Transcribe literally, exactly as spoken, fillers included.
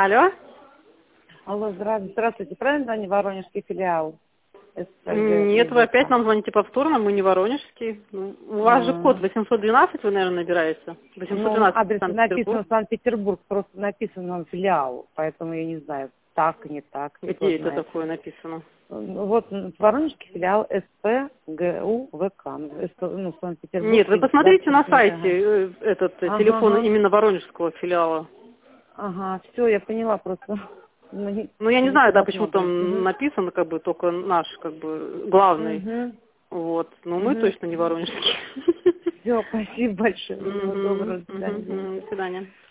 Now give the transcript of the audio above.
Алло? Алло, здравствуйте. Здравствуйте. Правильно звоню Воронежский филиал? СПГ Нет, вы опять ИВК. нам звоните повторно, мы не воронежский. Ну, у вас же код А, восемьсот двенадцать, вы, наверное, набираете. восемьсот Ну, двенадцать адрес написан Санкт-Петербург. Санкт-Петербург, просто написан он филиал, поэтому я не знаю, так, не так, кто Где это знает. такое написано? Ну, Вот м, Воронежский филиал СПГУ ВК, ну, Санкт-Петербург. Нет, вы посмотрите на сайте э, этот э, Ага, телефон ага, именно воронежского филиала. ага, все, я поняла просто. Ну, не- Ну, я не знаю, да, нифига почему много. там Угу, написано, как бы, только наш, как бы, главный. угу, Вот. Но мы угу. точно не воронежские. Все, спасибо большое. Всего Мгм, доброго, до мгм, свидания. мгм. До свидания.